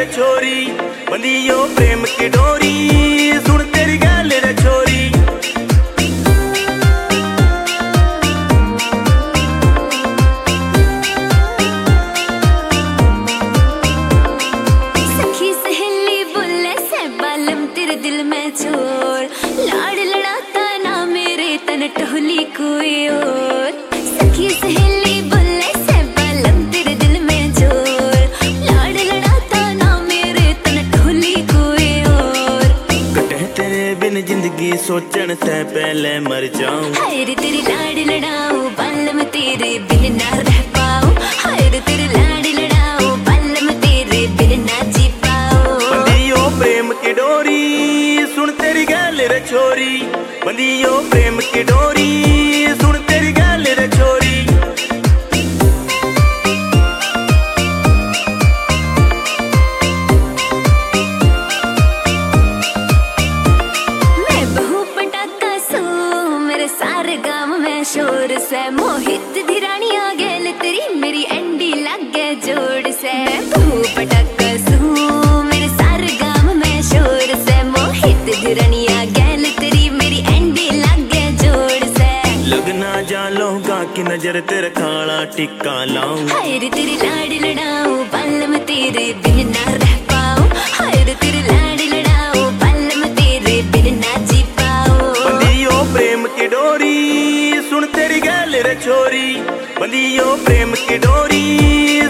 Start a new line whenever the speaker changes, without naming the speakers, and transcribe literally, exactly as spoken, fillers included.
रे छोरी, बंदियो प्रेम की डोरी, सुन तेरी गल रे छोरी।
सखी सहेली बोले से बालम तेरे दिल में चोर, लाड़ लड़ाता ना मेरे तन टोली कोई और। सखी सहेली बोले से बालम तेरे दिल में चोर, लाड़ लड़ाता ना मेरे तन टोली कोई और।
कटे तेरे बिन जिंदगी सोचन से पहले मर जाऊं,
हाय रे तेरी लाड़ लड़ाऊं बालम तेरे बिन ना रह पाऊं, हाय रे तेरी लाड़ लड़ाऊं बालम तेरे बिन ना जी पाऊं।
बंदियो प्रेम की डोरी, सुन तेरी गल रे छोरी, बंदियो प्रेम की डोरी, सुन तेरी गल रे छोरी।
मैं बहू पटाखा सू मेरे सारे गांव में शोर से, मोहित दी रानी आ गेल तेरी मेरी एंडी लागे जोड़ से। बहू पटाखा सू मेरे सारे गांव में शोर से, मोहित दी रानी आ गेल तेरी मेरी एंडी लागे जोड़ से।
लगना जा लोगा की नजर तेरे खाला टिक्का लाऊं,
हाय रे तेरी लाड़ लड़ाऊं बालम तेरे बिन ना रह पाऊं, हाय रे तेरी लाड़ लड़ाऊं बालम तेरे बिन ना जी पाऊं।
बंदियो प्रेम की डोरी, सुन तेरी गल रे छोरी, बंदियो प्रेम की डोरी,